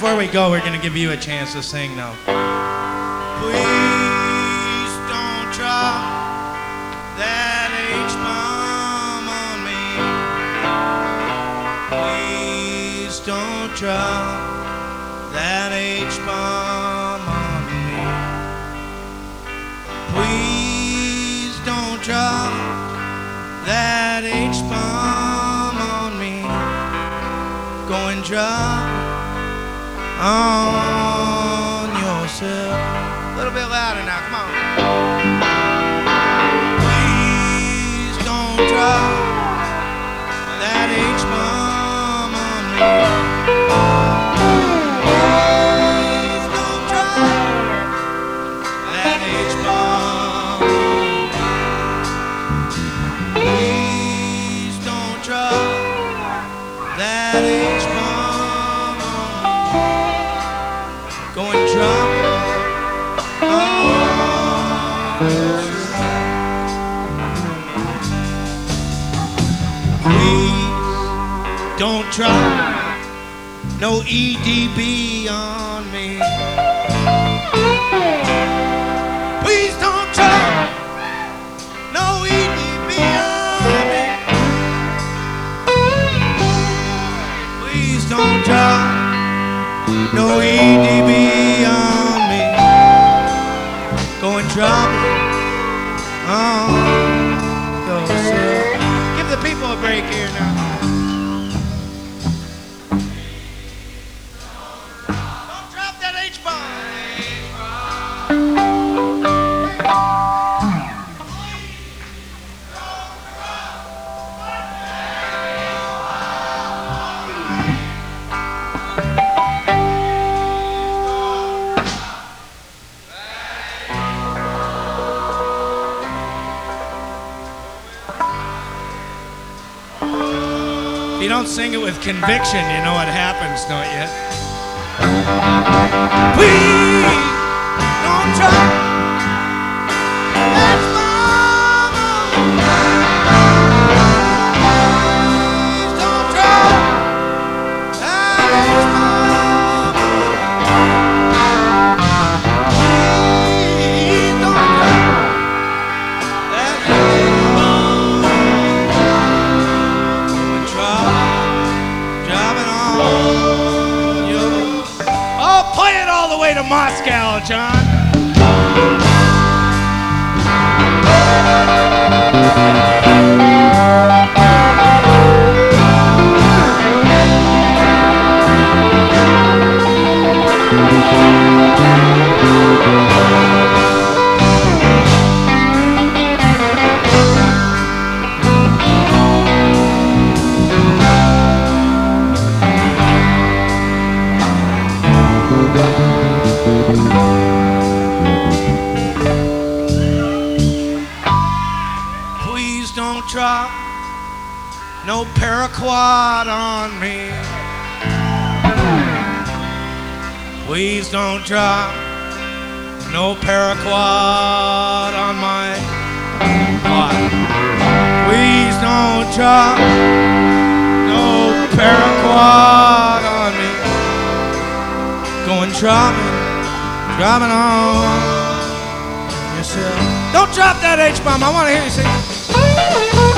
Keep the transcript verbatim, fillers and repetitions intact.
Before we go, we're going to give you a chance to sing now. Please don't drop that H-bomb on me. Please don't drop that H-bomb on me. Please don't drop that H-bomb on me. Go and drop on yourself. A little bit louder now, come on. Please don't drop that H-bomb on me. Please don't drop that H-bomb on me. Please don't drop that H-bomb. Go and drop on Please don't drop no E D B on me. Please don't drop no E D B on me. Please don't drop no E D B on me. Go and drop it on yourself. Give the people a break here now. Don't drop that H-bomb. If you don't sing it with conviction, you know what happens, don't you? Please don't drop that H-bomb on me. Please don't drop that H-bomb on me. Please don't drop that H-bomb on me. Play it all the way to Moscow, John. Please don't drop no paraquat on me. Please don't drop no paraquat on my quad. Please don't drop no paraquat on me. Go and drop it, drop it on yourself. Don't drop that H-bomb. I want to hear you sing.